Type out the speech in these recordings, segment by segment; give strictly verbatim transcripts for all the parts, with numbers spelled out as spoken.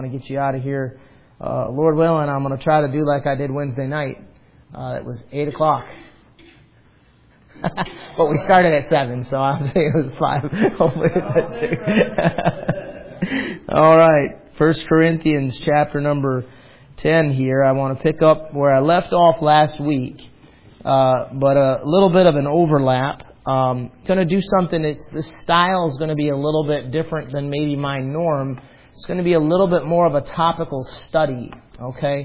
to get you out of here. Uh, Lord willing, I'm going to try to do like I did Wednesday night. Uh, it was eight o'clock. But we started at seven, so I'll say it was five. Hopefully that's two. All right. First Corinthians chapter number ten here. I want to pick up where I left off last week. Uh, but a little bit of an overlap. Um, going to do something. It's the style is going to be a little bit different than maybe my norm. It's going to be a little bit more of a topical study. Okay,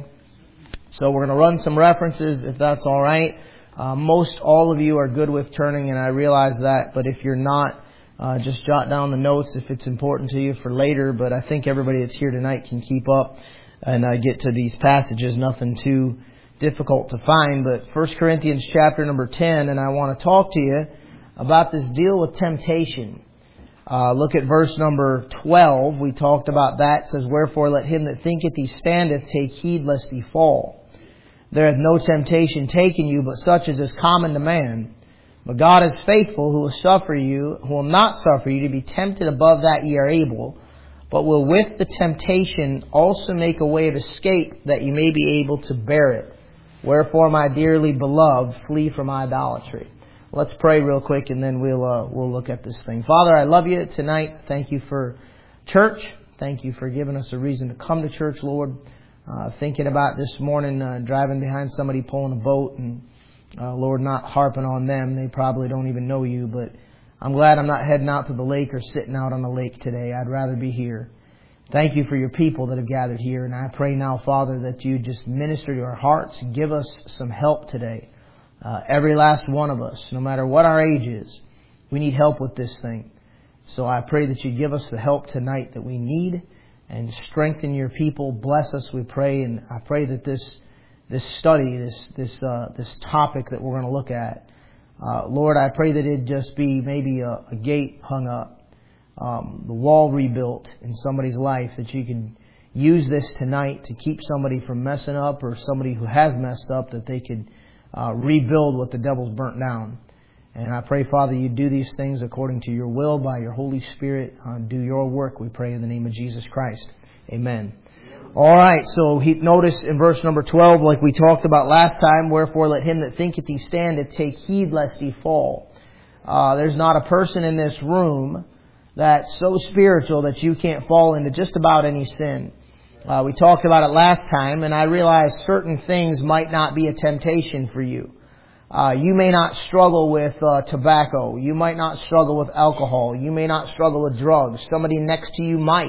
so we're going to run some references if that's all right. Uh, most all of you are good with turning, and I realize that. But if you're not, uh, just jot down the notes if it's important to you for later. But I think everybody that's here tonight can keep up and uh, get to these passages. Nothing too difficult to find. But First Corinthians chapter number ten, and I want to talk to you about this deal with temptation. Uh, look at verse number twelve. We talked about that. It says, "Wherefore let him that thinketh he standeth take heed lest he fall. There hath no temptation taken you, but such as is common to man. But God is faithful, who will suffer you, who will not suffer you to be tempted above that ye are able, but will with the temptation also make a way of escape, that ye may be able to bear it. Wherefore, my dearly beloved, flee from idolatry." Let's pray real quick, and then we'll uh, we'll look at this thing. Father, I love you tonight. Thank you for church. Thank you for giving us a reason to come to church, Lord. Uh, thinking about this morning, uh, driving behind somebody pulling a boat, and uh, Lord, not harping on them. They probably don't even know you, but I'm glad I'm not heading out to the lake or sitting out on the lake today. I'd rather be here. Thank you for your people that have gathered here, and I pray now, Father, that you just minister to our hearts. Give us some help today. Uh, every last one of us, no matter what our age is, we need help with this thing. So I pray that you give us the help tonight that we need, and strengthen your people. Bless us, we pray. And I pray that this this study, this this uh, this topic that we're going to look at, uh, Lord, I pray that it just be maybe a, a gate hung up, um, the wall rebuilt in somebody's life, that you can use this tonight to keep somebody from messing up, or somebody who has messed up, that they could uh, rebuild what the devil's burnt down. And I pray, Father, you do these things according to your will by your Holy Spirit. Uh, do your work, we pray, in the name of Jesus Christ. Amen. All right, so he, notice in verse number twelve, like we talked about last time, "Wherefore let him that thinketh he standeth take heed lest he fall." Uh, there's not a person in this room that's so spiritual that you can't fall into just about any sin. Uh, we talked about it last time, and I realized certain things might not be a temptation for you. Uh, you may not struggle with uh, tobacco. You might not struggle with alcohol. You may not struggle with drugs. Somebody next to you might.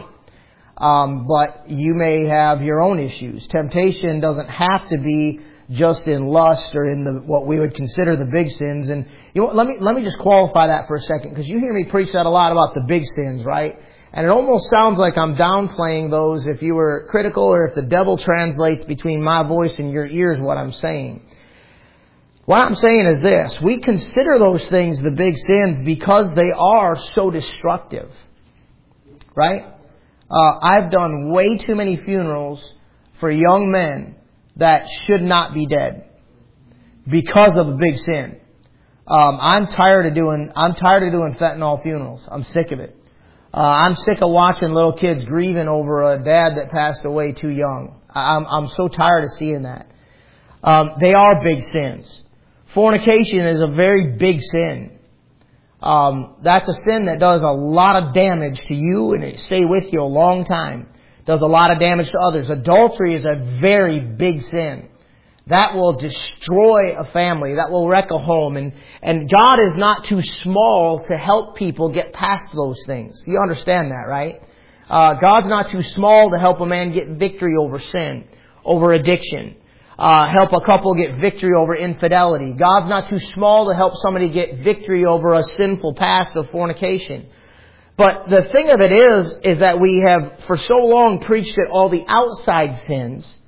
Um, but you may have your own issues. Temptation doesn't have to be just in lust or in the what we would consider the big sins. And you know, let me let me just qualify that for a second, because you hear me preach that a lot about the big sins, right? And it almost sounds like I'm downplaying those if you were critical, or if the devil translates between my voice and your ears what I'm saying. What I'm saying is this: we consider those things the big sins because they are so destructive. Right? Uh, I've done way too many funerals for young men that should not be dead because of a big sin. Um, I'm tired of doing, I'm tired of doing fentanyl funerals. I'm sick of it. Uh, I'm sick of watching little kids grieving over a dad that passed away too young. I'm, I'm so tired of seeing that. Um, they are big sins. Fornication is a very big sin. Um, that's a sin that does a lot of damage to you, and it stay with you a long time. Does a lot of damage to others. Adultery is a very big sin. That will destroy a family. That will wreck a home. And, and God is not too small to help people get past those things. You understand that, right? Uh, God's not too small to help a man get victory over sin, over addiction. Uh, help a couple get victory over infidelity. God's not too small to help somebody get victory over a sinful past of fornication. But the thing of it is, is that we have for so long preached at all the outside sins,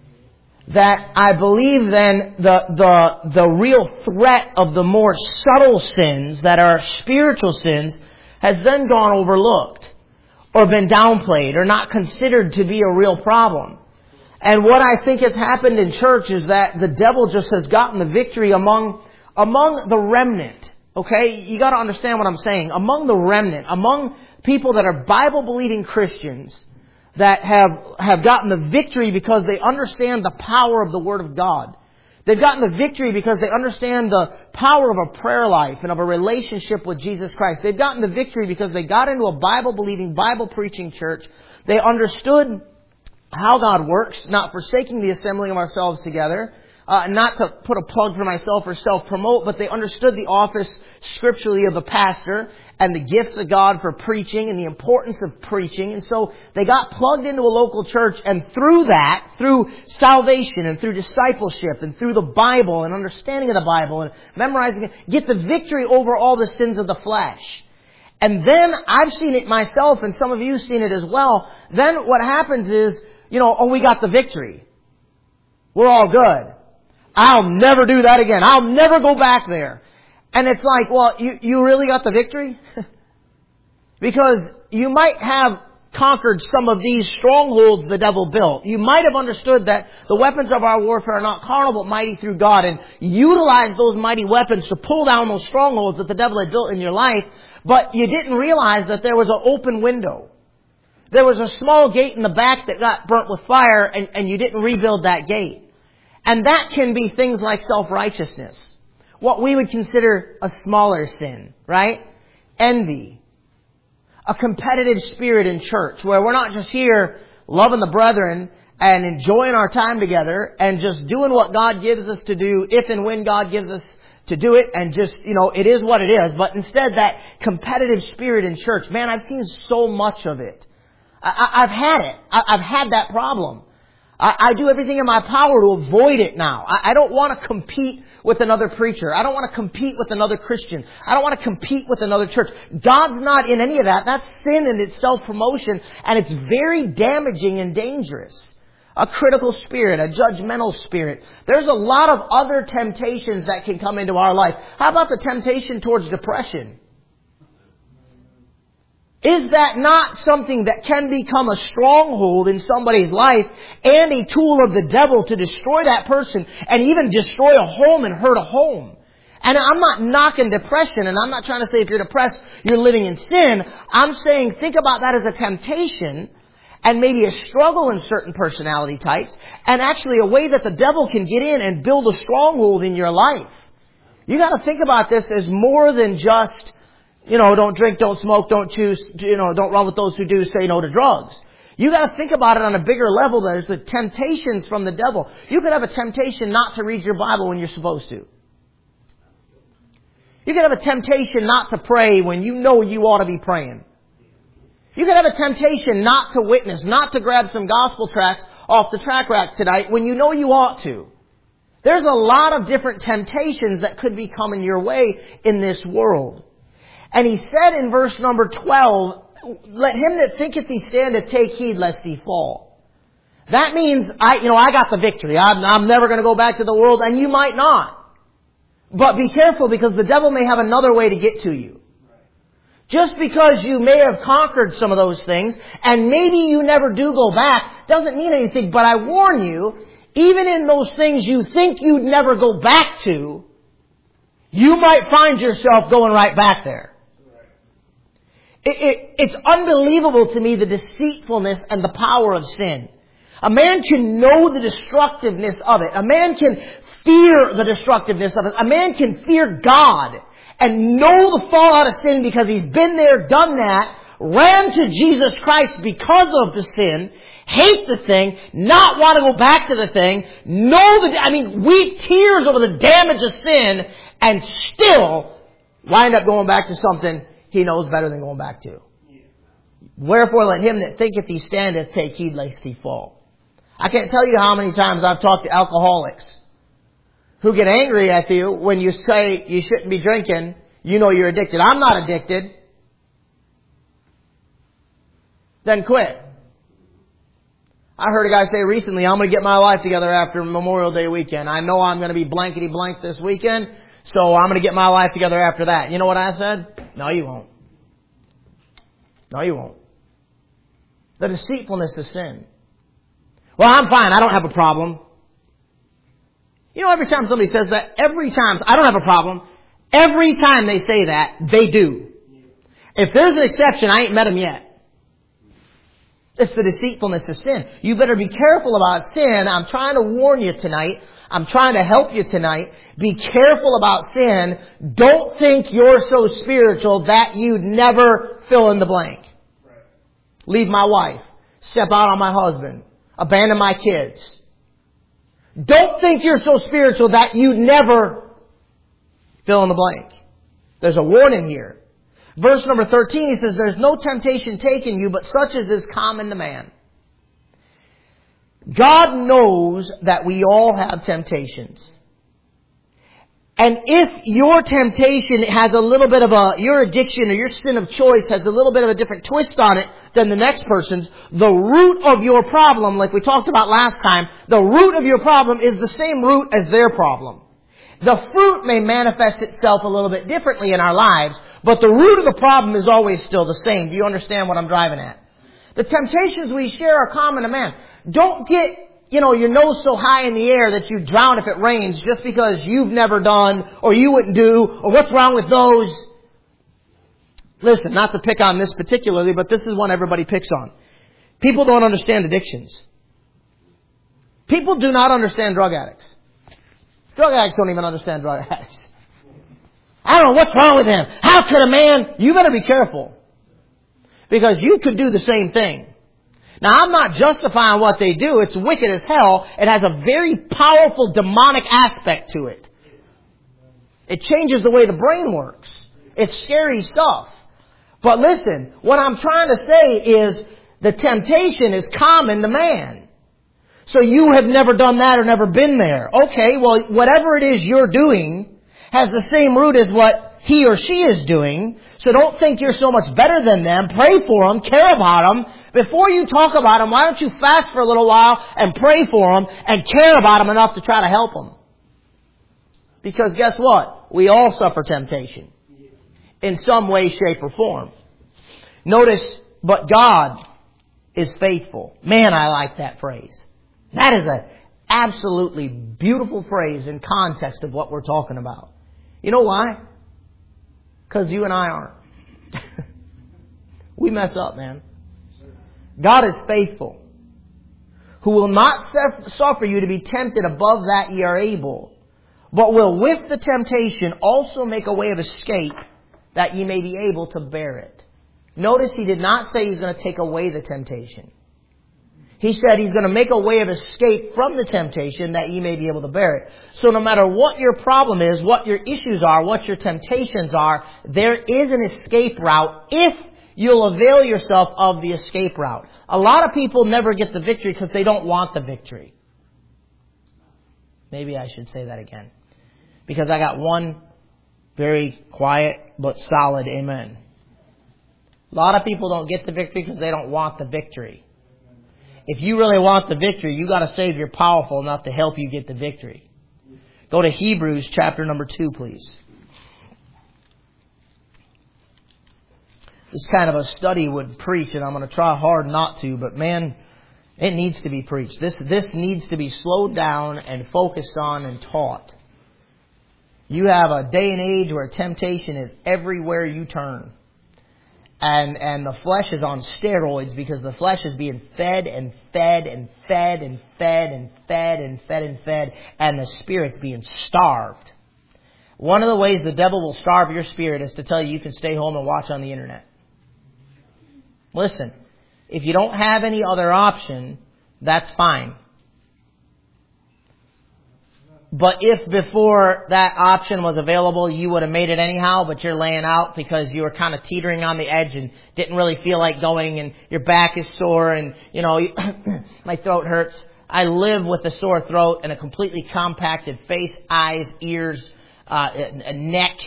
that I believe then the, the, the real threat of the more subtle sins that are spiritual sins has then gone overlooked, or been downplayed, or not considered to be a real problem. And what I think has happened in church is that the devil just has gotten the victory among among the remnant. Okay? You got to understand what I'm saying. Among the remnant, among people that are Bible-believing Christians, that have, have gotten the victory because they understand the power of the Word of God. They've gotten the victory because they understand the power of a prayer life and of a relationship with Jesus Christ. They've gotten the victory because they got into a Bible-believing, Bible-preaching church. They understood how God works, not forsaking the assembling of ourselves together, uh, not to put a plug for myself or self-promote, but they understood the office scripturally of the pastor and the gifts of God for preaching and the importance of preaching. And so they got plugged into a local church, and through that, through salvation and through discipleship and through the Bible and understanding of the Bible and memorizing it, get the victory over all the sins of the flesh. And then I've seen it myself, and some of you have seen it as well. Then what happens is, you know, oh, we got the victory. We're all good. I'll never do that again. I'll never go back there. And it's like, well, you, you really got the victory? Because you might have conquered some of these strongholds the devil built. You might have understood that the weapons of our warfare are not carnal but mighty through God, and utilize those mighty weapons to pull down those strongholds that the devil had built in your life. But you didn't realize that there was an open window. There was a small gate in the back that got burnt with fire, and, and you didn't rebuild that gate. And that can be things like self-righteousness. What we would consider a smaller sin, right? Envy. A competitive spirit in church where we're not just here loving the brethren and enjoying our time together and just doing what God gives us to do if and when God gives us to do it, and just, you know, it is what it is. But instead, that competitive spirit in church, man, I've seen so much of it. I, I've had it. I, I've had that problem. I, I do everything in my power to avoid it now. I, I don't want to compete with another preacher. I don't want to compete with another Christian. I don't want to compete with another church. God's not in any of that. That's sin and it's self-promotion, and it's very damaging and dangerous. A critical spirit, a judgmental spirit. There's a lot of other temptations that can come into our life. How about the temptation towards depression? Is that not something that can become a stronghold in somebody's life and a tool of the devil to destroy that person and even destroy a home and hurt a home? And I'm not knocking depression, and I'm not trying to say if you're depressed, you're living in sin. I'm saying think about that as a temptation and maybe a struggle in certain personality types, and actually a way that the devil can get in and build a stronghold in your life. You got to think about this as more than just, you know, don't drink, don't smoke, don't choose, you know, don't run with those who do, say no to drugs. You got to think about it on a bigger level. There's the temptations from the devil. You could have a temptation not to read your Bible when you're supposed to. You could have a temptation not to pray when you know you ought to be praying. You could have a temptation not to witness, not to grab some gospel tracts off the track rack tonight when you know you ought to. There's a lot of different temptations that could be coming your way in this world. And he said in verse number twelve, let him that thinketh he standeth take heed lest he fall. That means, I, you know, I got the victory. I'm, I'm never going to go back to the world, and you might not. But be careful, because the devil may have another way to get to you. Just because you may have conquered some of those things, and maybe you never do go back, doesn't mean anything. But I warn you, even in those things you think you'd never go back to, you might find yourself going right back there. It, it, it's unbelievable to me, the deceitfulness and the power of sin. A man can know the destructiveness of it. A man can fear the destructiveness of it. A man can fear God and know the fallout of sin because he's been there, done that, ran to Jesus Christ because of the sin, hate the thing, not want to go back to the thing, know the, I mean, weep tears over the damage of sin, and still wind up going back to something he knows better than going back to. Wherefore let him that thinketh he standeth take heed lest he fall. I can't tell you how many times I've talked to alcoholics who get angry at you when you say you shouldn't be drinking. You know you're addicted. I'm not addicted. Then quit. I heard a guy say recently, I'm going to get my life together after Memorial Day weekend. I know I'm going to be blankety blank this weekend, so I'm going to get my life together after that. You know what I said? No, you won't. No, you won't. The deceitfulness of sin. Well, I'm fine. I don't have a problem. You know, every time somebody says that, every time, I don't have a problem, every time they say that, they do. If there's an exception, I ain't met them yet. It's the deceitfulness of sin. You better be careful about sin. I'm trying to warn you tonight. I'm trying to help you tonight. Be careful about sin. Don't think you're so spiritual that you'd never fill in the blank. Leave my wife. Step out on my husband. Abandon my kids. Don't think you're so spiritual that you never fill in the blank. There's a warning here. Verse number thirteen, he says, there's no temptation taken you, but such as is common to man. God knows that we all have temptations. And if your temptation has a little bit of a, your addiction or your sin of choice has a little bit of a different twist on it than the next person's, the root of your problem, like we talked about last time, the root of your problem is the same root as their problem. The fruit may manifest itself a little bit differently in our lives, but the root of the problem is always still the same. Do you understand what I'm driving at? The temptations we share are common to man. Don't get You know, your nose so high in the air that you drown if it rains just because you've never done or you wouldn't do or what's wrong with those. Listen, not to pick on this particularly, but this is one everybody picks on. People don't understand addictions. People do not understand drug addicts. Drug addicts don't even understand drug addicts. I don't know what's wrong with them. How could a man? You better be careful. Because you could do the same thing. Now, I'm not justifying what they do. It's wicked as hell. It has a very powerful demonic aspect to it. It changes the way the brain works. It's scary stuff. But listen, what I'm trying to say is the temptation is common to man. So you have never done that or never been there. Okay, well, whatever it is you're doing has the same root as what he or she is doing. So don't think you're so much better than them. Pray for them. Care about them. Before you talk about them, why don't you fast for a little while and pray for them and care about them enough to try to help them? Because guess what? We all suffer temptation in some way, shape, or form. Notice, but God is faithful. Man, I like that phrase. That is an absolutely beautiful phrase in context of what we're talking about. You know why? Because you and I aren't. We mess up, man. God is faithful, who will not suffer you to be tempted above that ye are able, but will with the temptation also make a way of escape that ye may be able to bear it. Notice he did not say he's going to take away the temptation. He said he's going to make a way of escape from the temptation that ye may be able to bear it. So no matter what your problem is, what your issues are, what your temptations are, there is an escape route if you'll avail yourself of the escape route. A lot of people never get the victory because they don't want the victory. Maybe I should say that again. Because I got one very quiet but solid amen. A lot of people don't get the victory because they don't want the victory. If you really want the victory, you got a Savior powerful enough to help you get the victory. Go to Hebrews chapter number two, please. This kind of a study would preach, and I'm going to try hard not to, but man, it needs to be preached. This, this needs to be slowed down and focused on and taught. You have a day and age where temptation is everywhere you turn. And and the flesh is on steroids because the flesh is being fed and fed and fed and fed and fed and fed and fed, and the spirit's being starved. One of the ways the devil will starve your spirit is to tell you you can stay home and watch on the internet. Listen, if you don't have any other option, that's fine. But if before that option was available, you would have made it anyhow, but you're laying out because you were kind of teetering on the edge and didn't really feel like going, and your back is sore and, you know, my throat hurts. I live with a sore throat and a completely compacted face, eyes, ears, uh, a neck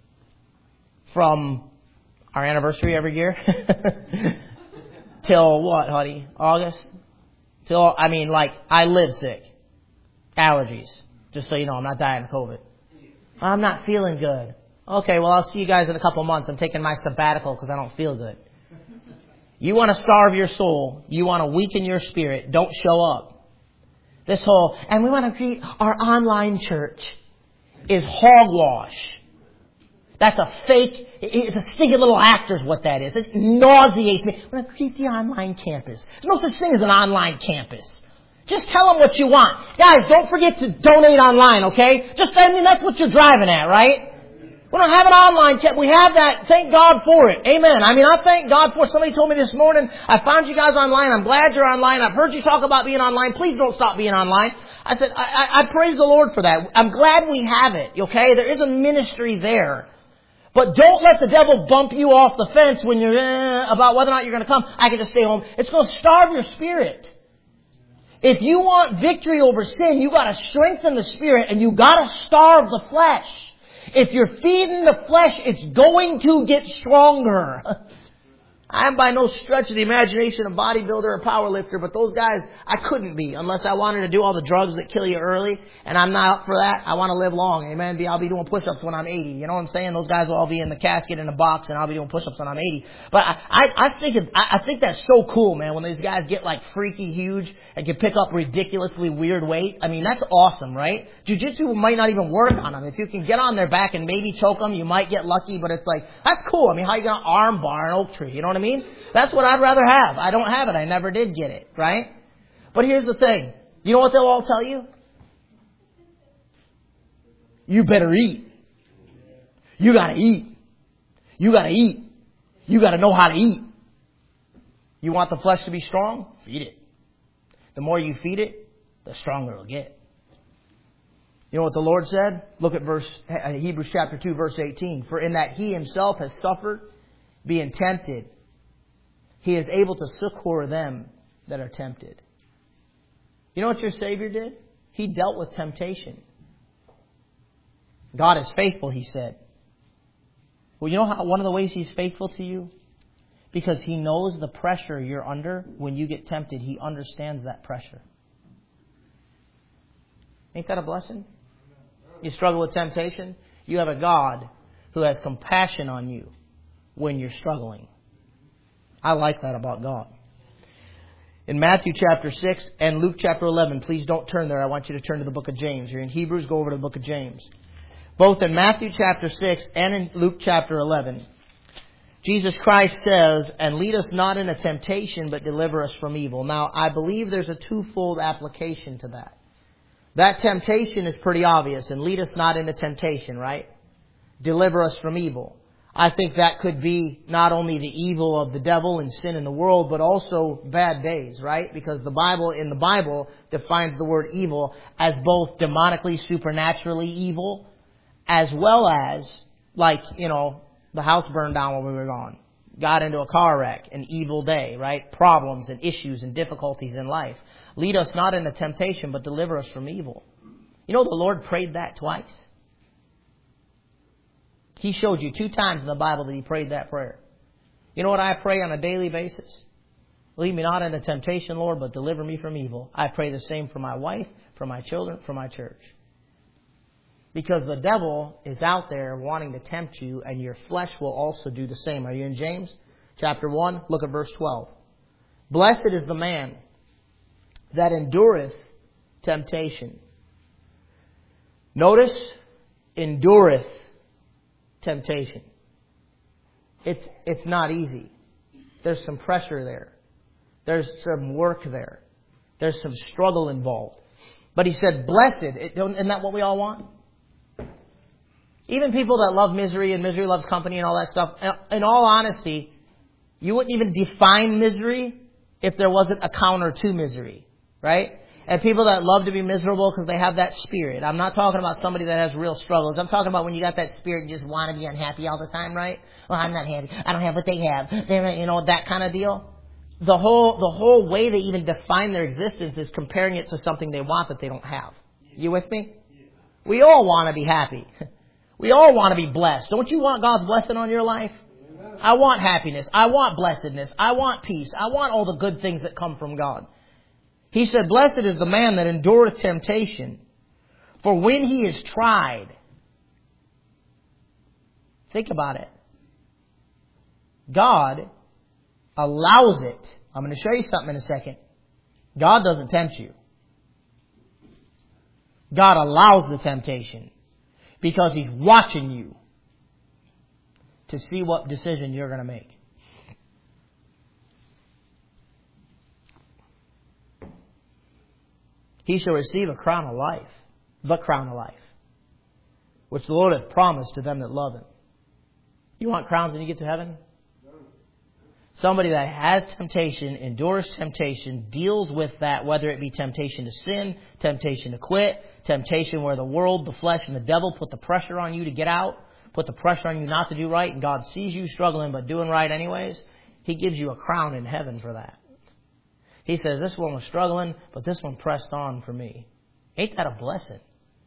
from our anniversary every year. Till what, honey? August? Till, I mean, like, I live sick. Allergies. Just so you know, I'm not dying of COVID. I'm not feeling good. Okay, well, I'll see you guys in a couple months. I'm taking my sabbatical because I don't feel good. You want to starve your soul. You want to weaken your spirit. Don't show up. This whole, and we want to create our online church is hogwash. That's a fake, it's a stinky little actor is what that is. It nauseates me. When I create the online campus. There's no such thing as an online campus. Just tell them what you want. Guys, don't forget to donate online, okay? Just, I mean, that's what you're driving at, right? We don't have an online campus. We have that. Thank God for it. Amen. I mean, I thank God for it. Somebody told me this morning, I found you guys online. I'm glad you're online. I've heard you talk about being online. Please don't stop being online. I said, I, I, I praise the Lord for that. I'm glad we have it, okay? There is a ministry there. But don't let the devil bump you off the fence when you're eh, about whether or not you're going to come. I can just stay home. It's going to starve your spirit. If you want victory over sin, you got to strengthen the spirit and you got to starve the flesh. If you're feeding the flesh, it's going to get stronger. I'm by no stretch of the imagination a bodybuilder or power lifter, but those guys, I couldn't be unless I wanted to do all the drugs that kill you early, and I'm not up for that. I want to live long, amen. I'll be doing push-ups when I'm eighty. You know what I'm saying? Those guys will all be in the casket in a box, and I'll be doing push-ups when I'm eighty. But I, I, I think it, I, I think that's so cool, man, when these guys get like freaky huge and can pick up ridiculously weird weight. I mean, that's awesome, right? Jiu-jitsu might not even work on them. If you can get on their back and maybe choke them, you might get lucky, but it's like, that's cool. I mean, how are you going to arm bar an oak tree? You know what I mean? That's what I'd rather have. I don't have it. I never did get it, right? But here's the thing. You know what they'll all tell you? You better eat. You gotta eat. You gotta eat. You gotta know how to eat. You want the flesh to be strong? Feed it. The more you feed it, the stronger it'll get. You know what the Lord said? Look at verse Hebrews chapter two, verse eighteen. For in that He Himself has suffered, being tempted, He is able to succor them that are tempted. You know what your Savior did? He dealt with temptation. God is faithful, He said. Well, you know how one of the ways He's faithful to you? Because He knows the pressure you're under when you get tempted. He understands that pressure. Ain't that a blessing? You struggle with temptation? You have a God who has compassion on you when you're struggling. I like that about God. In Matthew chapter six and Luke chapter eleven, please don't turn there. I want you to turn to the book of James. You're in Hebrews, go over to the book of James. Both in Matthew chapter six and in Luke chapter eleven, Jesus Christ says, and lead us not into temptation, but deliver us from evil. Now, I believe there's a twofold application to that. That temptation is pretty obvious, and lead us not into temptation, right? Deliver us from evil. I think that could be not only the evil of the devil and sin in the world, but also bad days, right? Because the Bible, in the Bible, defines the word evil as both demonically, supernaturally evil, as well as, like, you know, the house burned down when we were gone. Got into a car wreck, an evil day, right? Problems and issues and difficulties in life. Lead us not into temptation, but deliver us from evil. You know, the Lord prayed that twice. He showed you two times in the Bible that He prayed that prayer. You know what I pray on a daily basis? Lead me not into temptation, Lord, but deliver me from evil. I pray the same for my wife, for my children, for my church. Because the devil is out there wanting to tempt you, and your flesh will also do the same. Are you in James? Chapter one, look at verse twelve. Blessed is the man that endureth temptation. Notice, endureth temptation. It's, it's not easy. There's some pressure there. There's some work there. There's some struggle involved. But he said, blessed. Isn't that what we all want? Even people that love misery and misery loves company and all that stuff, in all honesty, you wouldn't even define misery if there wasn't a counter to misery, right? And people that love to be miserable because they have that spirit. I'm not talking about somebody that has real struggles. I'm talking about when you got that spirit and you just want to be unhappy all the time, right? Well, I'm not happy. I don't have what they have. They're, you know, that kind of deal. The whole, the whole way they even define their existence is comparing it to something they want that they don't have. You with me? We all want to be happy. We all want to be blessed. Don't you want God's blessing on your life? I want happiness. I want blessedness. I want peace. I want all the good things that come from God. He said, blessed is the man that endureth temptation. For when he is tried, think about it. God allows it. I'm going to show you something in a second. God doesn't tempt you. God allows the temptation because He's watching you. to see what decision you're going to make. He shall receive a crown of life, the crown of life, which the Lord hath promised to them that love Him. You want crowns when you get to heaven? Somebody that has temptation, endures temptation, deals with that, whether it be temptation to sin, temptation to quit, temptation where the world, the flesh, and the devil put the pressure on you to get out, put the pressure on you not to do right, and God sees you struggling but doing right anyways. He gives you a crown in heaven for that. He says, this one was struggling, but this one pressed on for me. Ain't that a blessing?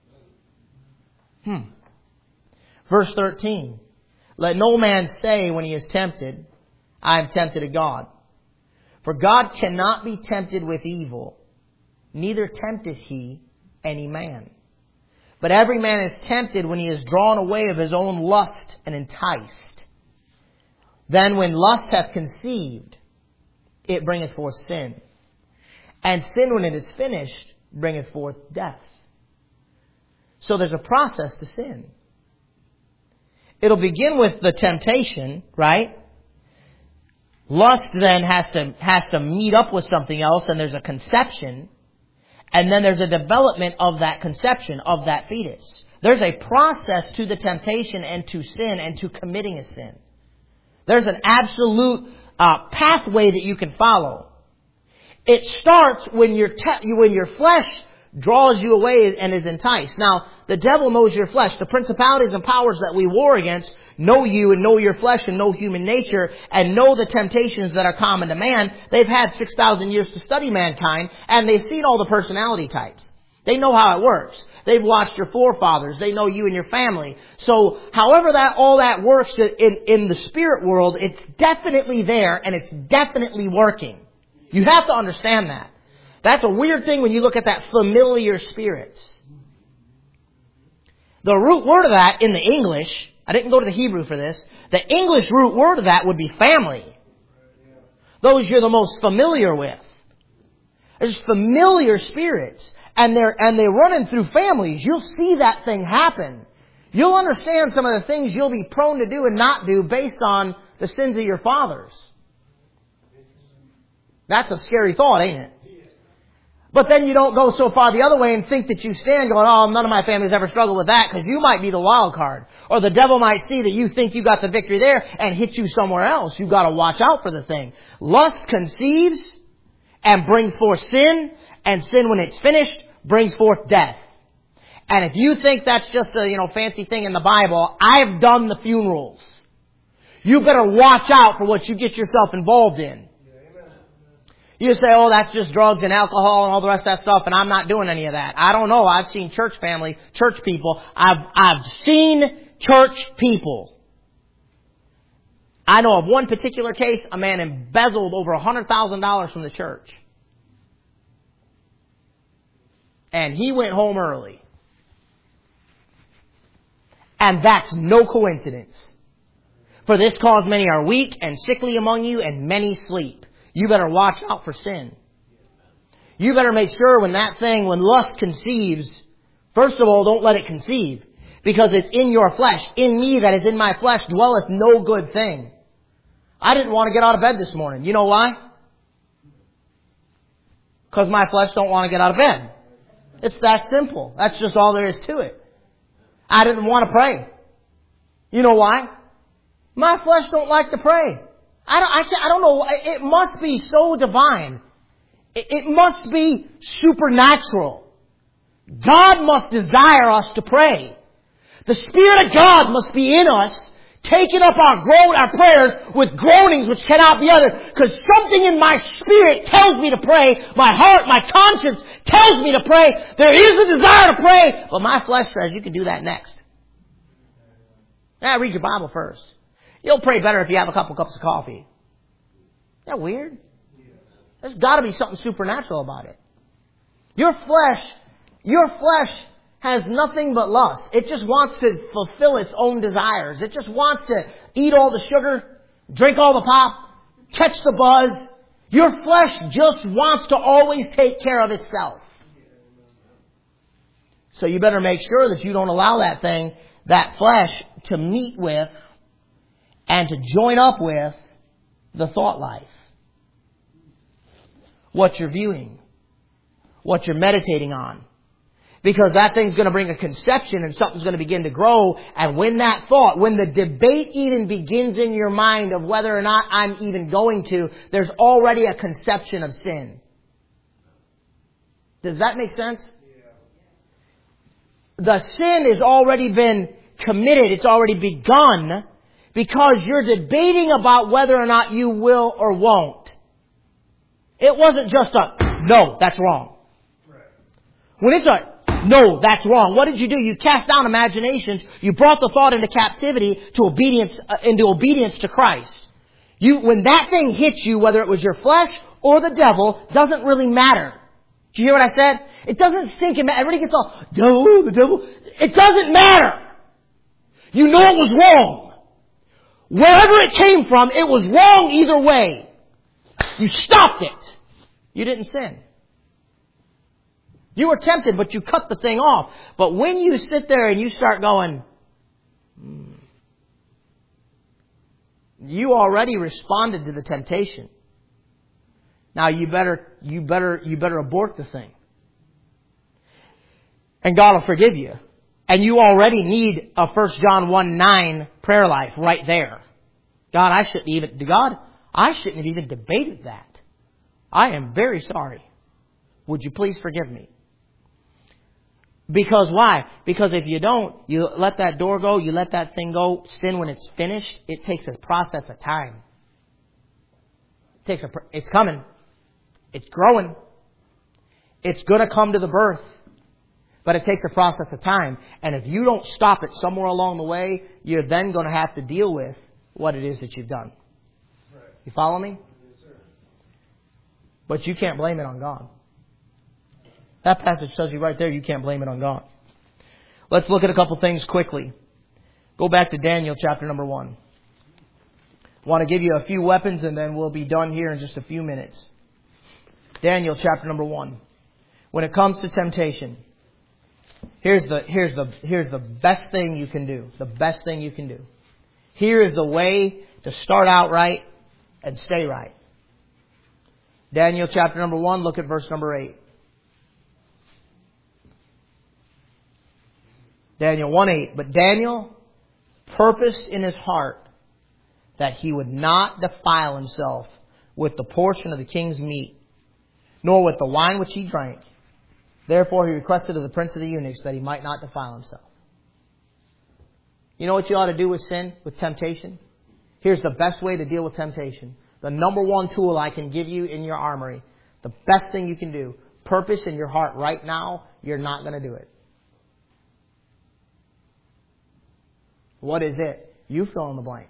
Hmm. Verse thirteen. Let no man say when he is tempted, I am tempted of God. For God cannot be tempted with evil, neither tempteth He any man. But every man is tempted when he is drawn away of his own lust and enticed. Then when lust hath conceived, it bringeth forth sin. And sin, when it is finished, bringeth forth death. So there's a process to sin. It'll begin with the temptation, right? Lust then has to, has to meet up with something else, and there's a conception. And then there's a development of that conception, of that fetus. There's a process to the temptation and to sin and to committing a sin. There's an absolute uh, pathway that you can follow. It starts when your te- when your flesh draws you away and is enticed. Now, the devil knows your flesh. The principalities and powers that we war against know you and know your flesh and know human nature and know the temptations that are common to man. They've had six thousand years to study mankind, and they've seen all the personality types. They know how it works. They've watched your forefathers. They know you and your family. So however that all that works in, in the spirit world, it's definitely there and it's definitely working. You have to understand that. That's a weird thing when you look at that familiar spirits. The root word of that in the English, I didn't go to the Hebrew for this, the English root word of that would be family. Those you're the most familiar with. There's familiar spirits. And they're, and they're running through families. You'll see that thing happen. You'll understand some of the things you'll be prone to do and not do based on the sins of your fathers. That's a scary thought, ain't it? But then you don't go so far the other way and think that you stand going, oh, none of my family's ever struggled with that, because you might be the wild card. Or the devil might see that you think you got the victory there and hit you somewhere else. You've got to watch out for the thing. Lust conceives and brings forth sin, and sin, when it's finished, brings forth death. And if you think that's just a, you know, fancy thing in the Bible, I've done the funerals. You better watch out for what you get yourself involved in. You say, oh, that's just drugs and alcohol and all the rest of that stuff, and I'm not doing any of that. I don't know. I've seen church family, church people. I've, I've seen church people. I know of one particular case, a man embezzled over one hundred thousand dollars from the church. And he went home early. And that's no coincidence. For this cause many are weak and sickly among you, and many sleep. You better watch out for sin. You better make sure when that thing, when lust conceives, first of all, don't let it conceive. Because it's in your flesh. In me that is in my flesh dwelleth no good thing. I didn't want to get out of bed this morning. You know why? Because my flesh don't want to get out of bed. It's that simple. That's just all there is to it. I didn't want to pray. You know why? My flesh don't like to pray. I don't, I, I don't know. It must be so divine. It, it must be supernatural. God must desire us to pray. The Spirit of God must be in us, taking up our groan, our prayers with groanings which cannot be uttered. Because something in my spirit tells me to pray. My heart, my conscience tells me to pray. There is a desire to pray. But my flesh says you can do that next. Now read your Bible first. You'll pray better if you have a couple cups of coffee. Isn't that weird? There's got to be something supernatural about it. Your flesh, your flesh has nothing but lust. It just wants to fulfill its own desires. It just wants to eat all the sugar, drink all the pop, catch the buzz. Your flesh just wants to always take care of itself. So you better make sure that you don't allow that thing, that flesh, to meet with and to join up with the thought life. What you're viewing. What you're meditating on. Because that thing's going to bring a conception and something's going to begin to grow. And when that thought, when the debate even begins in your mind of whether or not I'm even going to, there's already a conception of sin. Does that make sense? The sin has already been committed. It's already begun because you're debating about whether or not you will or won't. It wasn't just a, no, that's wrong. When it's a, no, that's wrong. What did you do? You cast down imaginations. You brought the thought into captivity to obedience, uh, into obedience to Christ. You, when that thing hits you, whether it was your flesh or the devil, doesn't really matter. Do you hear what I said? It doesn't sink in. Everybody gets all, devil, the devil. It doesn't matter. You know it was wrong. Wherever it came from, it was wrong either way. You stopped it. You didn't sin. You were tempted, but you cut the thing off. But when you sit there and you start going, hmm, you already responded to the temptation. Now you better, you better, you better abort the thing. And God will forgive you. And you already need a First John one nine prayer life right there. God, I shouldn't even, God, I shouldn't have even debated that. I am very sorry. Would you please forgive me? Because why? Because if you don't, you let that door go, you let that thing go, sin when it's finished, it takes a process of time. It takes a, it's coming. It's growing. It's going to come to the birth. But it takes a process of time. And if you don't stop it somewhere along the way, you're then going to have to deal with what it is that you've done. You follow me? Yes, sir. But you can't blame it on God. That passage tells you right there you can't blame it on God. Let's look at a couple things quickly. Go back to Daniel chapter number one. I want to give you a few weapons and then we'll be done here in just a few minutes. Daniel chapter number one. When it comes to temptation, here's the, here's the, here's the best thing you can do. The best thing you can do. Here is the way to start out right and stay right. Daniel chapter number one, look at verse number eight. Daniel one eight. But Daniel purposed in his heart that he would not defile himself with the portion of the king's meat, nor with the wine which he drank. Therefore he requested of the prince of the eunuchs that he might not defile himself. You know what you ought to do with sin, with temptation? Here's the best way to deal with temptation. The number one tool I can give you in your armory. The best thing you can do. Purpose in your heart right now, you're not going to do it. What is it? You fill in the blank.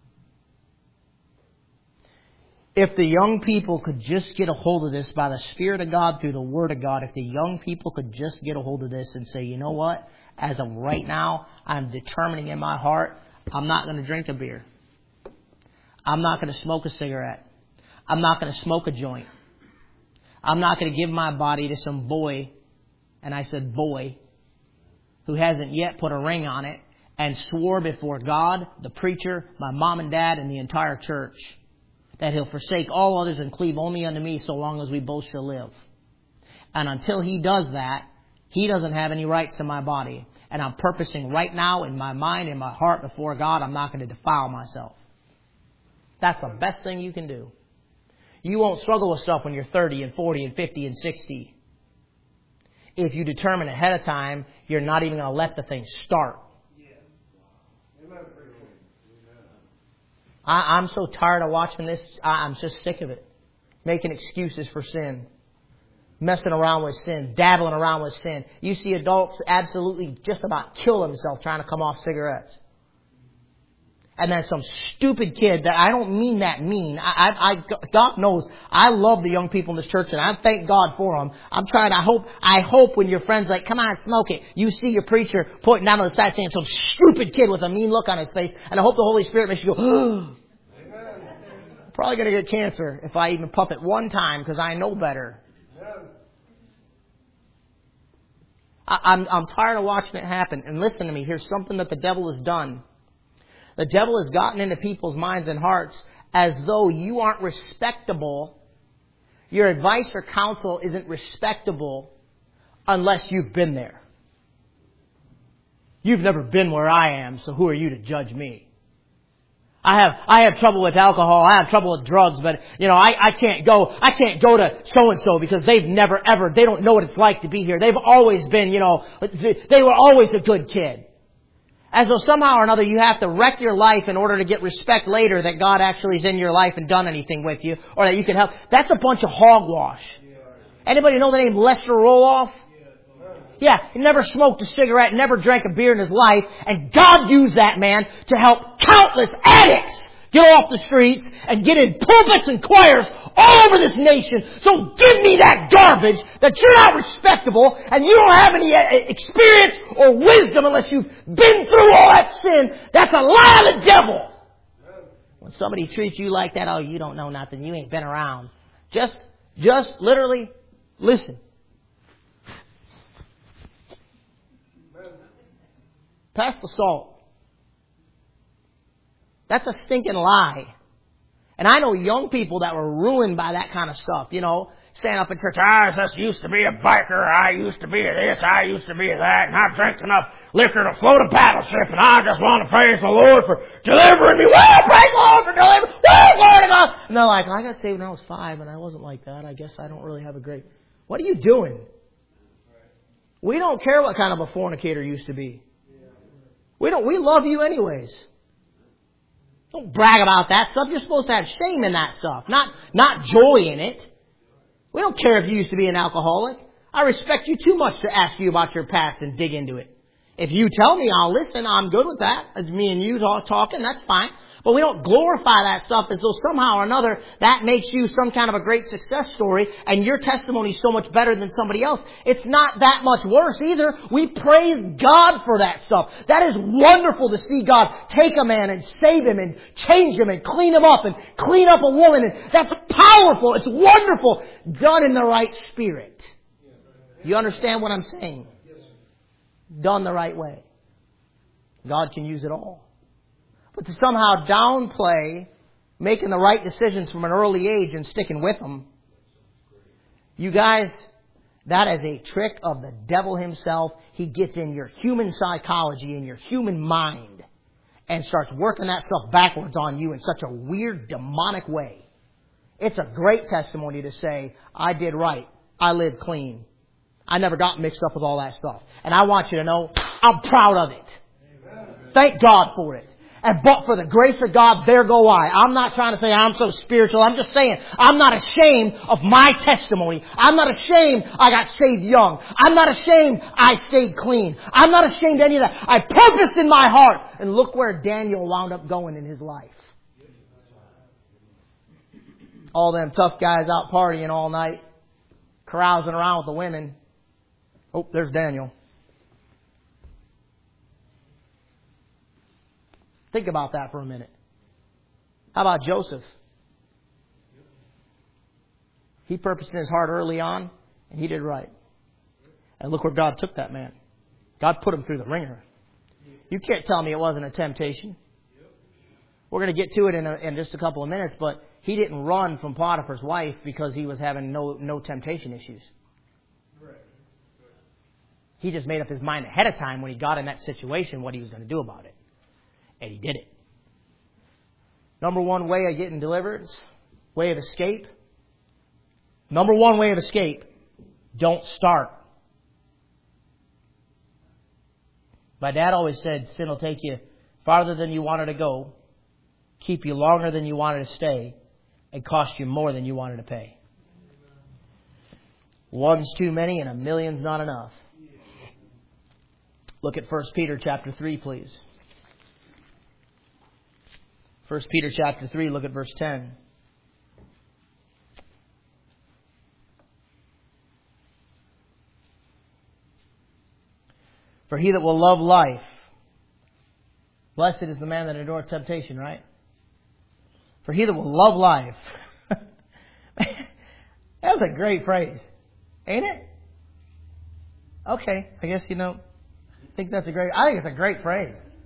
If the young people could just get a hold of this by the Spirit of God through the Word of God, if the young people could just get a hold of this and say, you know what? As of right now, I'm determining in my heart, I'm not going to drink a beer. I'm not going to smoke a cigarette. I'm not going to smoke a joint. I'm not going to give my body to some boy, and I said boy, who hasn't yet put a ring on it, and swore before God, the preacher, my mom and dad, and the entire church, that he'll forsake all others and cleave only unto me so long as we both shall live. And until he does that, he doesn't have any rights to my body. And I'm purposing right now in my mind, in my heart before God, I'm not going to defile myself. That's the best thing you can do. You won't struggle with stuff when you're thirty and forty and fifty and sixty. If you determine ahead of time, you're not even going to let the thing start. I, I'm so tired of watching this. I, I'm just sick of it. Making excuses for sin. Messing around with sin. Dabbling around with sin. You see adults absolutely just about kill themselves trying to come off cigarettes. And then some stupid kid that I don't mean that mean. I, I, I, God knows I love the young people in this church and I thank God for them. I'm trying, I hope, I hope when your friends like, come on, smoke it. You see your preacher pointing down on the side saying some stupid kid with a mean look on his face. And I hope the Holy Spirit makes you go, oh. I'm probably going to get cancer if I even puff it one time because I know better. I, I'm, I'm tired of watching it happen. And listen to me, here's something that the devil has done. The devil has gotten into people's minds and hearts as though you aren't respectable. Your advice or counsel isn't respectable unless you've been there. You've never been where I am, so who are you to judge me? I have, I have trouble with alcohol, I have trouble with drugs, but, you know, I, I can't go, I can't go to so-and-so because they've never ever, they don't know what it's like to be here. They've always been, you know, they were always a good kid. As though somehow or another you have to wreck your life in order to get respect later that God actually is in your life and done anything with you, or that you can help. That's a bunch of hogwash. Anybody know the name Lester Roloff? Yeah, he never smoked a cigarette, never drank a beer in his life, and God used that man to help countless addicts get off the streets and get in pulpits and choirs all over this nation. So give me that garbage that you're not respectable and you don't have any experience or wisdom unless you've been through all that sin. That's a lie of the devil. When somebody treats you like that, oh, you don't know nothing. You ain't been around. Just, just literally listen. Pass the salt. That's a stinking lie. And I know young people that were ruined by that kind of stuff. You know, standing up in church, I just used to be a biker, I used to be this, I used to be that, and I drank enough liquor to float a battleship, and I just want to praise the Lord for delivering me. Well, praise the Lord for delivering me. Well, glory to God. And they're like, I got saved when I was five, and I wasn't like that. I guess I don't really have a great... What are you doing? We don't care what kind of a fornicator you used to be. We don't. We love you anyways. Don't brag about that stuff. You're supposed to have shame in that stuff, not not joy in it. We don't care if you used to be an alcoholic. I respect you too much to ask you about your past and dig into it. If you tell me, I'll listen. I'm good with that. It's me and you talk, talking. That's fine. But we don't glorify that stuff as though somehow or another that makes you some kind of a great success story and your testimony is so much better than somebody else. It's not that much worse either. We praise God for that stuff. That is wonderful to see God take a man and save him and change him and clean him up and clean up a woman. And that's powerful. It's wonderful. Done in the right spirit. You understand what I'm saying? Done the right way. God can use it all. But to somehow downplay making the right decisions from an early age and sticking with them, you guys, that is a trick of the devil himself. He gets in your human psychology, in your human mind, and starts working that stuff backwards on you in such a weird, demonic way. It's a great testimony to say, I did right. I lived clean. I never got mixed up with all that stuff. And I want you to know, I'm proud of it. Thank God for it. And but for the grace of God, there go I. I'm not trying to say I'm so spiritual. I'm just saying I'm not ashamed of my testimony. I'm not ashamed I got saved young. I'm not ashamed I stayed clean. I'm not ashamed of any of that. I purposed in my heart. And look where Daniel wound up going in his life. All them tough guys out partying all night, carousing around with the women. Oh, there's Daniel. Think about that for a minute. How about Joseph? He purposed in his heart early on, and he did right. And look where God took that man. God put him through the ringer. You can't tell me it wasn't a temptation. We're going to get to it in, a, in just a couple of minutes, but he didn't run from Potiphar's wife because he was having no, no temptation issues. He just made up his mind ahead of time when he got in that situation what he was going to do about it. And he did it. Number one way of getting deliverance, way of escape. Number one way of escape, don't start. My dad always said, sin will take you farther than you wanted to go, keep you longer than you wanted to stay, and cost you more than you wanted to pay. One's too many and a million's not enough. Look at First Peter chapter three, please. First Peter chapter three, look at verse ten. For he that will love life, blessed is the man that endureth temptation, right? For he that will love life. That's a great phrase, ain't it? Okay, I guess you know, I think that's a great, I think it's a great phrase.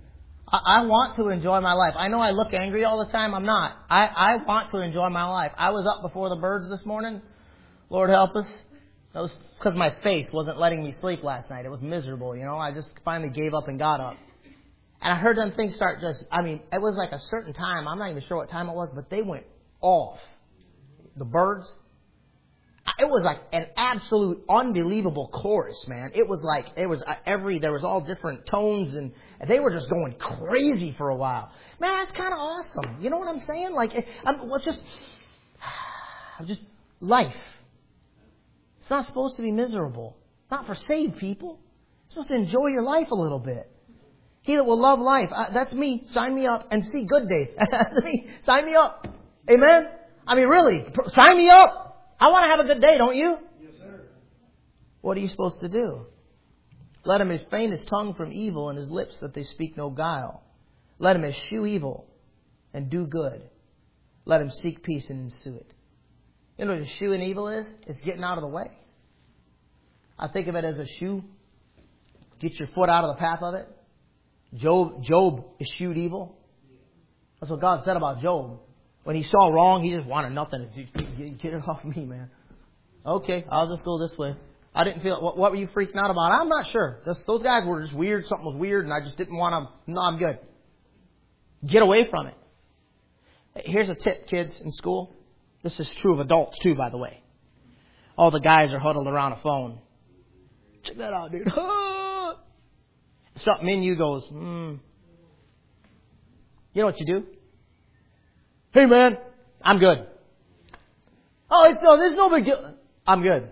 I, I want to enjoy my life. I know I look angry all the time. I'm not. I, I want to enjoy my life. I was up before the birds this morning. Lord help us. That was because my face wasn't letting me sleep last night. It was miserable, you know. I just finally gave up and got up. And I heard them things start just, I mean, it was like a certain time. I'm not even sure what time it was, but they went off. The birds. It was like an absolute unbelievable chorus, man. It was like, it was every, there was all different tones and they were just going crazy for a while. Man, that's kind of awesome. You know what I'm saying? Like, I'm, well, just, just life. It's not supposed to be miserable. Not for saved people. You're supposed to enjoy your life a little bit. He that will love life. Uh, that's me. Sign me up and see good days. That's me. Sign me up. Amen? I mean, really. Sign me up. I want to have a good day, don't you? Yes, sir. What are you supposed to do? Let him refrain his tongue from evil and his lips that they speak no guile. Let him eschew evil and do good. Let him seek peace and ensue it. You know what eschewing evil is? It's getting out of the way. I think of it as a shoe. Get your foot out of the path of it. Job, Job eschewed evil. That's what God said about Job. When he saw wrong, he just wanted nothing. Get it off me, man. Okay, I'll just go this way. I didn't feel, what, what were you freaking out about? I'm not sure. Just, those guys were just weird. Something was weird and I just didn't want to, no, I'm good. Get away from it. Here's a tip, kids in school. This is true of adults too, by the way. All the guys are huddled around a phone. Check that out, dude. Something in you goes, hmm. You know what you do? Hey, man, I'm good. Oh, it's no, there's no big deal. I'm good.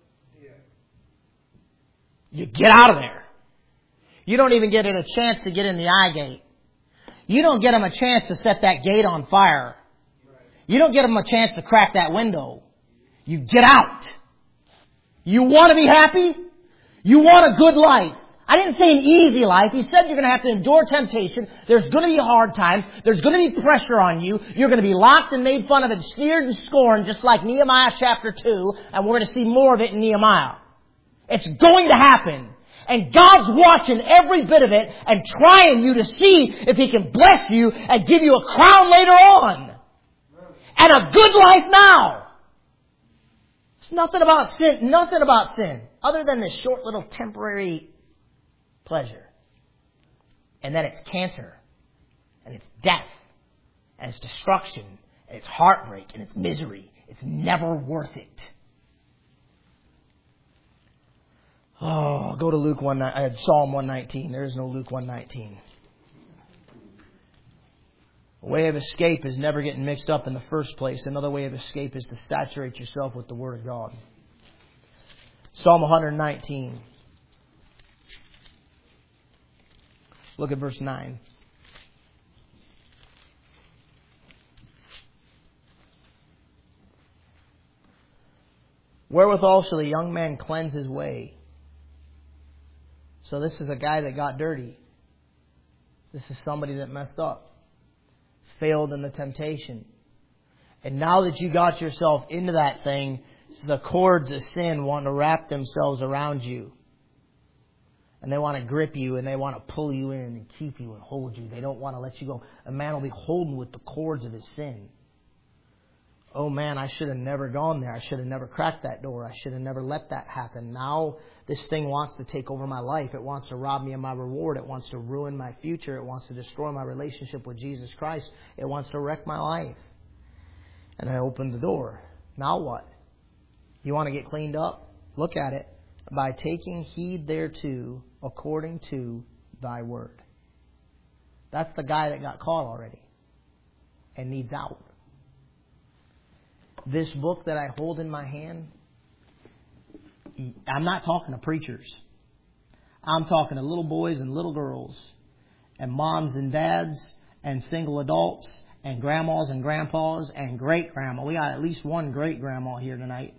You get out of there. You don't even get it a chance to get in the eye gate. You don't get them a chance to set that gate on fire. You don't get them a chance to crack that window. You get out. You want to be happy? You want a good life. I didn't say an easy life. He said you're going to have to endure temptation. There's going to be hard times. There's going to be pressure on you. You're going to be locked and made fun of and sneered and scorned, just like Nehemiah chapter two. And we're going to see more of it in Nehemiah. It's going to happen. And God's watching every bit of it and trying you to see if He can bless you and give you a crown later on. And a good life now. It's nothing about sin, nothing about sin, other than this short little temporary pleasure. And then it's cancer. And it's death. And it's destruction. And it's heartbreak. And it's misery. It's never worth it. Oh, go to Luke one, uh, Psalm one nineteen. There is no Luke one nineteen. A way of escape is never getting mixed up in the first place. Another way of escape is to saturate yourself with the Word of God. Psalm one nineteen. Look at verse nine. Wherewithal shall a young man cleanse his way? So this is a guy that got dirty. This is somebody that messed up. Failed in the temptation. And now that you got yourself into that thing, the cords of sin want to wrap themselves around you. And they want to grip you and they want to pull you in and keep you and hold you. They don't want to let you go. A man will be holding with the cords of his sin. Oh man, I should have never gone there. I should have never cracked that door. I should have never let that happen. Now this thing wants to take over my life. It wants to rob me of my reward. It wants to ruin my future. It wants to destroy my relationship with Jesus Christ. It wants to wreck my life. And I opened the door. Now what? You want to get cleaned up? Look at it. By taking heed thereto according to thy word. That's the guy that got caught already and needs out. This book that I hold in my hand, I'm not talking to preachers. I'm talking to little boys and little girls and moms and dads and single adults and grandmas and grandpas and great grandma. We got at least one great grandma here tonight.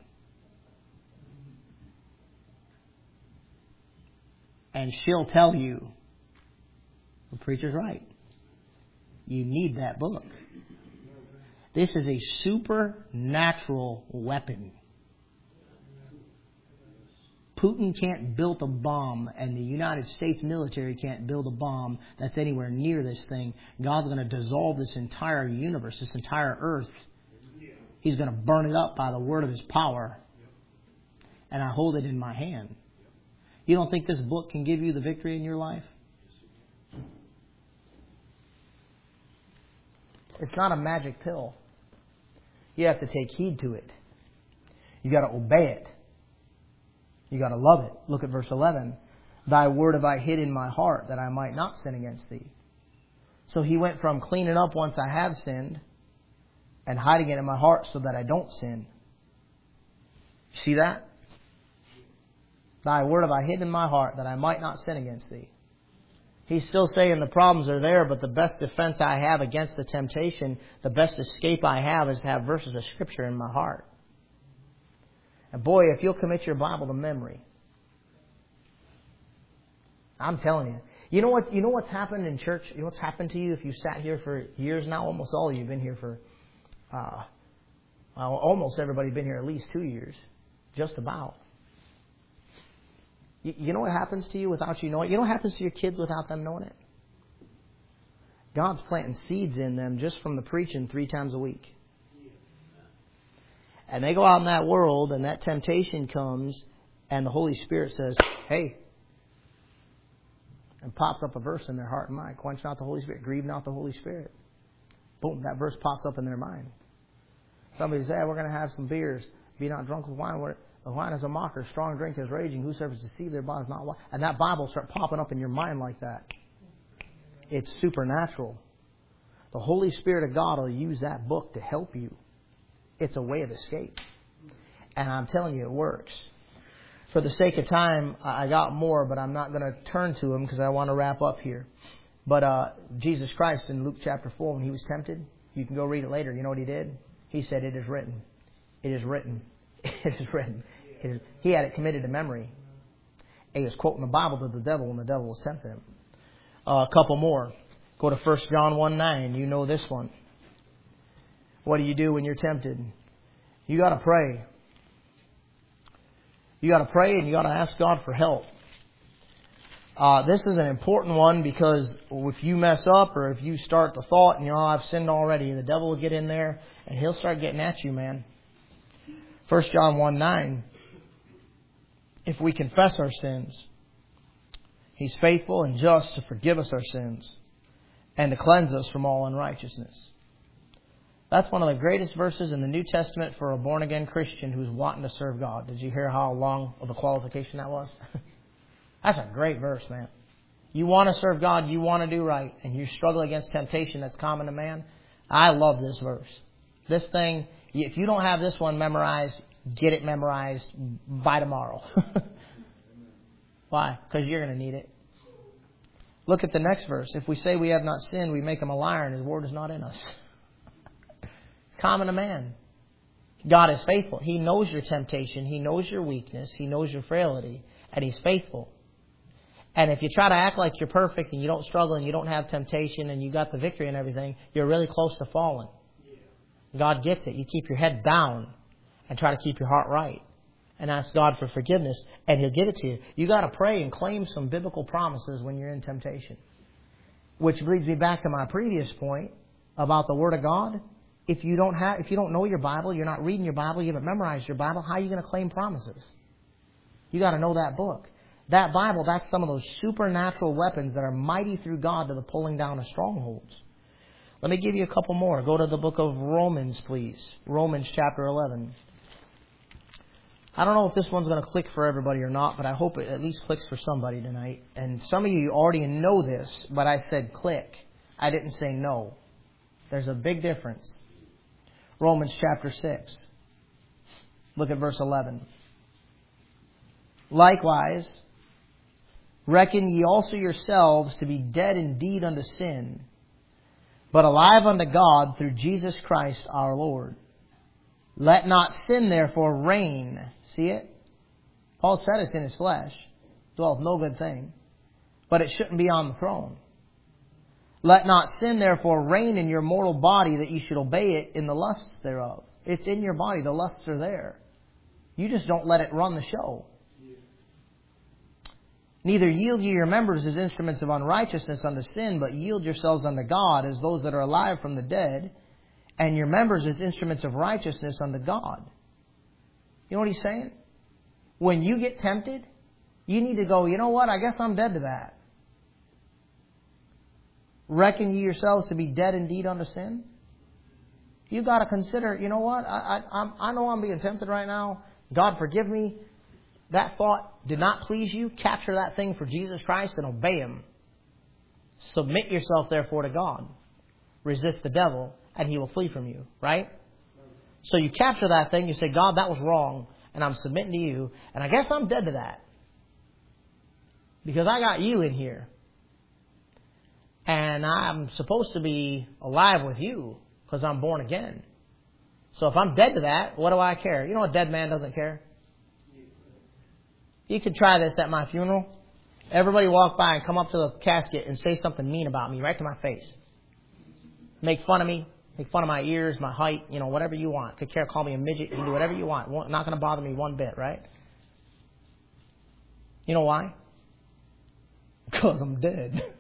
And she'll tell you, the preacher's right. You need that book. This is a supernatural weapon. Putin can't build a bomb and the United States military can't build a bomb that's anywhere near this thing, God's going to dissolve this entire universe, this entire earth. He's going to burn it up by the word of His power. And I hold it in my hand. You don't think this book can give you the victory in your life? It's not a magic pill. You have to take heed to it. You got to obey it. You got to love it. Look at verse eleven. Thy word have I hid in my heart that I might not sin against thee. So he went from cleaning up once I have sinned and hiding it in my heart so that I don't sin. See that? Thy word have I hid in my heart that I might not sin against thee. He's still saying the problems are there, but the best defense I have against the temptation, the best escape I have is to have verses of Scripture in my heart. And boy, if you'll commit your Bible to memory, I'm telling you. You know what? You know what's happened in church? You know what's happened to you if you sat here for years now? Almost all of you have been here for, uh, well, almost everybody's been here at least two years. Just about. You know what happens to you without you knowing it? You know what happens to your kids without them knowing it? God's planting seeds in them just from the preaching three times a week. And they go out in that world and that temptation comes and the Holy Spirit says, hey, and pops up a verse in their heart and mind. Quench not the Holy Spirit. Grieve not the Holy Spirit. Boom, that verse pops up in their mind. Somebody says, hey, we're going to have some beers. Be not drunk with wine. The wine is a mocker, strong drink is raging. Whosoever is deceived thereby is not wise. And that Bible will start popping up in your mind like that. It's supernatural. The Holy Spirit of God will use that book to help you. It's a way of escape. And I'm telling you, it works. For the sake of time, I got more, but I'm not going to turn to them because I want to wrap up here. But uh, Jesus Christ in Luke chapter four, when He was tempted, you can go read it later. You know what He did? He said, it is written. It is written. It is written. It is, he had it committed to memory. He was quoting the Bible to the devil when the devil was tempting him. Uh, a couple more. Go to First John one nine. You know this one. What do you do when you're tempted? You got to pray. You got to pray and you got to ask God for help. Uh, this is an important one because if you mess up or if you start the thought and you know, I've sinned already, the devil will get in there and he'll start getting at you, man. First John one nine. If we confess our sins, He's faithful and just to forgive us our sins and to cleanse us from all unrighteousness. That's one of the greatest verses in the New Testament for a born-again Christian who's wanting to serve God. Did you hear how long of a qualification that was? That's a great verse, man. You want to serve God, you want to do right, and you struggle against temptation that's common to man. I love this verse. This thing, if you don't have this one memorized, get it memorized by tomorrow. Why? Because you're going to need it. Look at the next verse. If we say we have not sinned, we make Him a liar and His word is not in us. It's common to man. God is faithful. He knows your temptation. He knows your weakness. He knows your frailty. And He's faithful. And if you try to act like you're perfect and you don't struggle and you don't have temptation and you got the victory and everything, you're really close to falling. God gets it. You keep your head down and try to keep your heart right and ask God for forgiveness and He'll give it to you. You got to pray and claim some biblical promises when you're in temptation. Which leads me back to my previous point about the Word of God. If you don't have, if you don't know your Bible, you're not reading your Bible, you haven't memorized your Bible, how are you going to claim promises? You got to know that book. That Bible, that's some of those supernatural weapons that are mighty through God to the pulling down of strongholds. Let me give you a couple more. Go to the book of Romans, please. Romans chapter eleven. I don't know if this one's going to click for everybody or not, but I hope it at least clicks for somebody tonight. And some of you already know this, but I said click. I didn't say no. There's a big difference. Romans chapter six. Look at verse eleven. Likewise, reckon ye also yourselves to be dead indeed unto sin, but alive unto God through Jesus Christ our Lord. Let not sin therefore reign. See it? Paul said it's in his flesh. Dwelleth no good thing. But it shouldn't be on the throne. Let not sin therefore reign in your mortal body, that you should obey it in the lusts thereof. It's in your body. The lusts are there. You just don't let it run the show. Neither yield ye your members as instruments of unrighteousness unto sin, but yield yourselves unto God as those that are alive from the dead, and your members as instruments of righteousness unto God. You know what he's saying? When you get tempted, you need to go, you know what, I guess I'm dead to that. Reckon ye yourselves to be dead indeed unto sin? You've got to consider, you know what, I, I, I know I'm being tempted right now. God forgive me. That thought did not please you. Capture that thing for Jesus Christ and obey Him. Submit yourself therefore to God. Resist the devil and he will flee from you. Right? So you capture that thing. You say, God, that was wrong. And I'm submitting to you. And I guess I'm dead to that. Because I got you in here. And I'm supposed to be alive with you. Because I'm born again. So if I'm dead to that, what do I care? You know, a dead man doesn't care. You could try this at my funeral. Everybody walk by and come up to the casket and say something mean about me right to my face. Make fun of me. Make fun of my ears, my height, you know, whatever you want. Could care, call me a midget. You can do whatever you want. Not going to bother me one bit, right? You know why? Because I'm dead.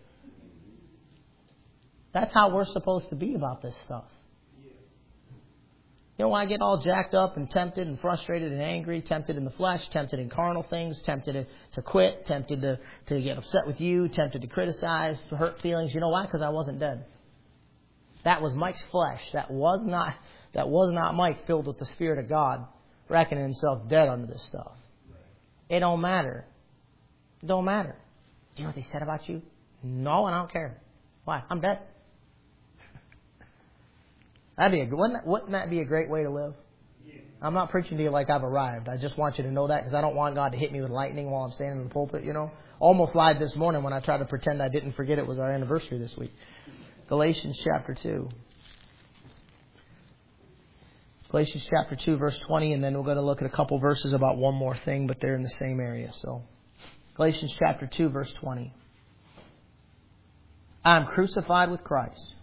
That's how we're supposed to be about this stuff. You know why I get all jacked up and tempted and frustrated and angry, tempted in the flesh, tempted in carnal things, tempted to, to quit, tempted to, to get upset with you, tempted to criticize, to hurt feelings. You know why? Because I wasn't dead. That was Mike's flesh. That was not that was not Mike filled with the Spirit of God, reckoning himself dead under this stuff. It don't matter. It don't matter. Do you know what they said about you? No, and I don't care. Why? I'm dead. That'd be a, wouldn't, that, wouldn't that be a great way to live? Yeah. I'm not preaching to you like I've arrived. I just want you to know that because I don't want God to hit me with lightning while I'm standing in the pulpit, you know. Almost lied this morning when I tried to pretend I didn't forget it was our anniversary this week. Galatians chapter two. Galatians chapter two, verse twenty, and then we're going to look at a couple verses about one more thing, but they're in the same area. So, Galatians chapter two, verse twenty. I am crucified with Christ.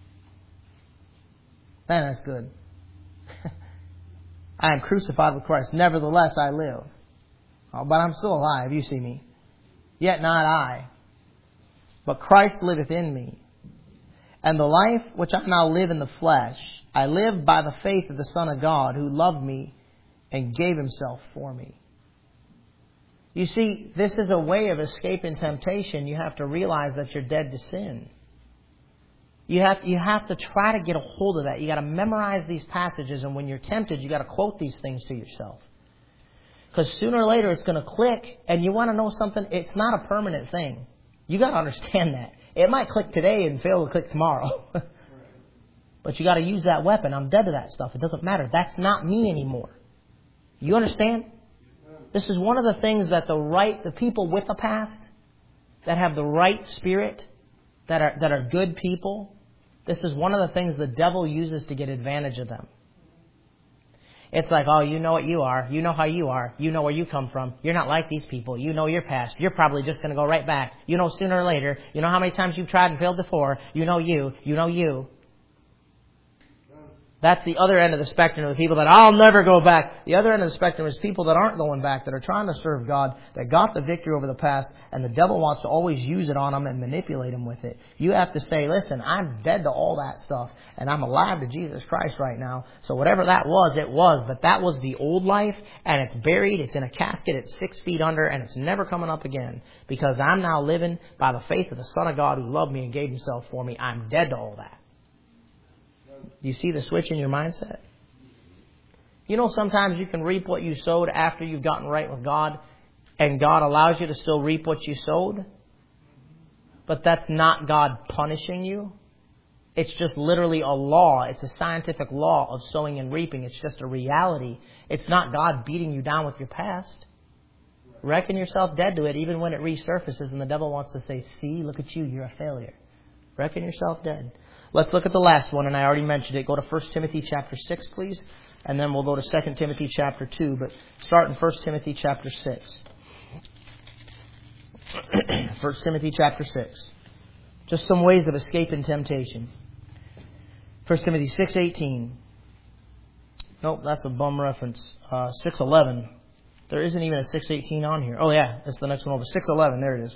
Man, that's good. I am crucified with Christ. Nevertheless, I live. Oh, but I'm still alive. You see me. Yet not I, but Christ liveth in me. And the life which I now live in the flesh, I live by the faith of the Son of God, who loved me and gave Himself for me. You see, this is a way of escaping temptation. You have to realize that you're dead to sin. You have, you have to try to get a hold of that. You got to memorize these passages, and when you're tempted, you got to quote these things to yourself. Because sooner or later it's going to click, and you want to know something, it's not a permanent thing. You got to understand that. It might click today and fail to click tomorrow. But you got to use that weapon. I'm dead to that stuff. It doesn't matter. That's not me anymore. You understand? This is one of the things that the right, the people with the past, that have the right spirit, that are that are good people, this is one of the things the devil uses to get advantage of them. It's like, oh, you know what you are. You know how you are. You know where you come from. You're not like these people. You know your past. You're probably just going to go right back. You know sooner or later. You know how many times you've tried and failed before. You know you. You know you. That's the other end of the spectrum of the people that I'll never go back. The other end of the spectrum is people that aren't going back, that are trying to serve God, that got the victory over the past, and the devil wants to always use it on them and manipulate them with it. You have to say, listen, I'm dead to all that stuff, and I'm alive to Jesus Christ right now. So whatever that was, it was. But that was the old life, and it's buried, it's in a casket, it's six feet under, and it's never coming up again. Because I'm now living by the faith of the Son of God who loved me and gave Himself for me. I'm dead to all that. Do you see the switch in your mindset? You know, sometimes you can reap what you sowed after you've gotten right with God, and God allows you to still reap what you sowed. But that's not God punishing you. It's just literally a law. It's a scientific law of sowing and reaping. It's just a reality. It's not God beating you down with your past. Reckon yourself dead to it even when it resurfaces and the devil wants to say, see, look at you, you're a failure. Reckon yourself dead. Let's look at the last one, and I already mentioned it. Go to First Timothy chapter six, please. And then we'll go to Second Timothy chapter two. But start in First Timothy chapter six. First Timothy chapter six. Just some ways of escaping temptation. First Timothy six eighteen. Nope, that's a bum reference. Uh, six eleven. There isn't even a six eighteen on here. Oh yeah, that's the next one over. six eleven, there it is.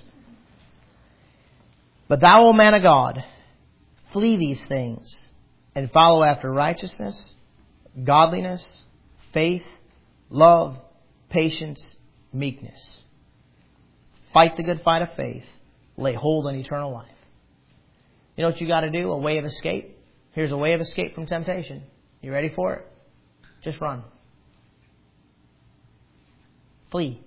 But thou, O man of God, flee these things and follow after righteousness, godliness, faith, love, patience, meekness. Fight the good fight of faith. Lay hold on eternal life. You know what you got to do? A way of escape. Here's a way of escape from temptation. You ready for it? Just run. Flee.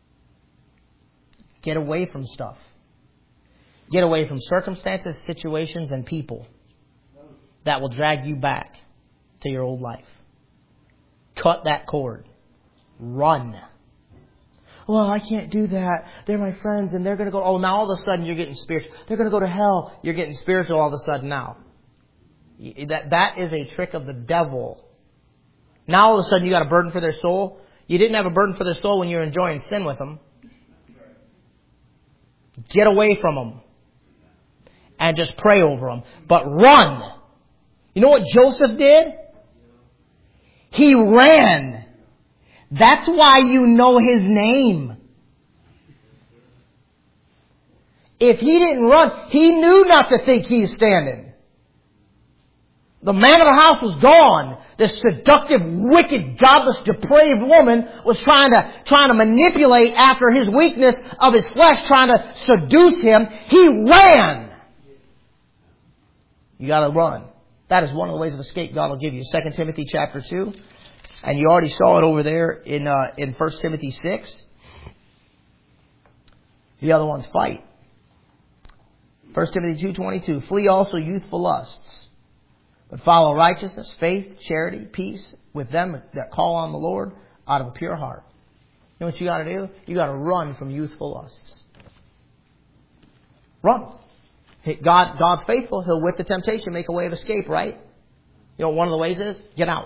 Get away from stuff. Get away from circumstances, situations, and people that will drag you back to your old life. Cut that cord. Run. Well, I can't do that. They're my friends and they're going to go. Oh, now all of a sudden you're getting spiritual. They're going to go to hell. You're getting spiritual all of a sudden now. That, that is a trick of the devil. Now all of a sudden you got a burden for their soul. You didn't have a burden for their soul when you were enjoying sin with them. Get away from them. And just pray over them. But run. You know what Joseph did? He ran. That's why you know his name. If he didn't run, he knew not to think he's standing. The man of the house was gone. This seductive, wicked, godless, depraved woman was trying to, trying to manipulate after his weakness of his flesh, trying to seduce him. He ran. You got to run. That is one of the ways of escape God will give you. Second Timothy chapter two. And you already saw it over there in uh, in First Timothy six. The other one's fight. First Timothy two twenty-two. Flee also youthful lusts, but follow righteousness, faith, charity, peace with them that call on the Lord out of a pure heart. You know what you got to do? You got to run from youthful lusts. Run. God, God's faithful. He'll with the temptation make a way of escape, right? You know what one of the ways is? Get out.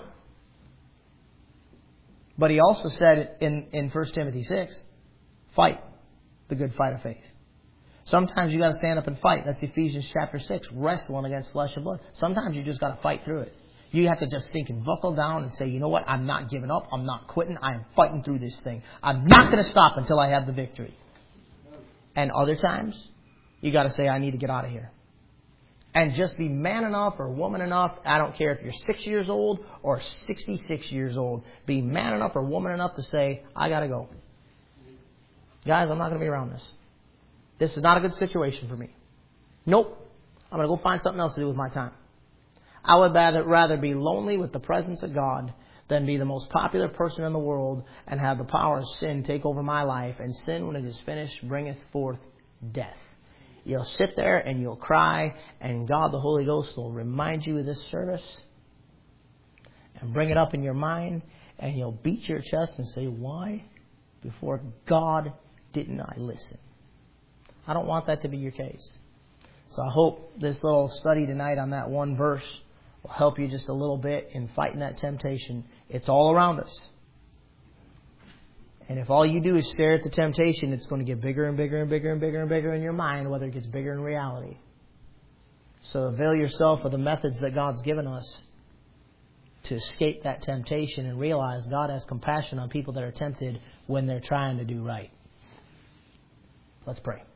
But he also said in, in First Timothy six, fight the good fight of faith. Sometimes you got to stand up and fight. That's Ephesians chapter six, wrestling against flesh and blood. Sometimes you just got to fight through it. You have to just think and buckle down and say, you know what? I'm not giving up. I'm not quitting. I'm fighting through this thing. I'm not going to stop until I have the victory. And other times, you got to say, I need to get out of here. And just be man enough or woman enough. I don't care if you're six years old or sixty-six years old. Be man enough or woman enough to say, I got to go. Guys, I'm not going to be around this. This is not a good situation for me. Nope. I'm going to go find something else to do with my time. I would rather, rather be lonely with the presence of God than be the most popular person in the world and have the power of sin take over my life. And sin, when it is finished, bringeth forth death. You'll sit there and you'll cry, and God the Holy Ghost will remind you of this service and bring it up in your mind, and you'll beat your chest and say, why? Before God didn't I listen? I don't want that to be your case. So I hope this little study tonight on that one verse will help you just a little bit in fighting that temptation. It's all around us. And if all you do is stare at the temptation, it's going to get bigger and bigger and bigger and bigger and bigger in your mind, whether it gets bigger in reality. So avail yourself of the methods that God's given us to escape that temptation and realize God has compassion on people that are tempted when they're trying to do right. Let's pray.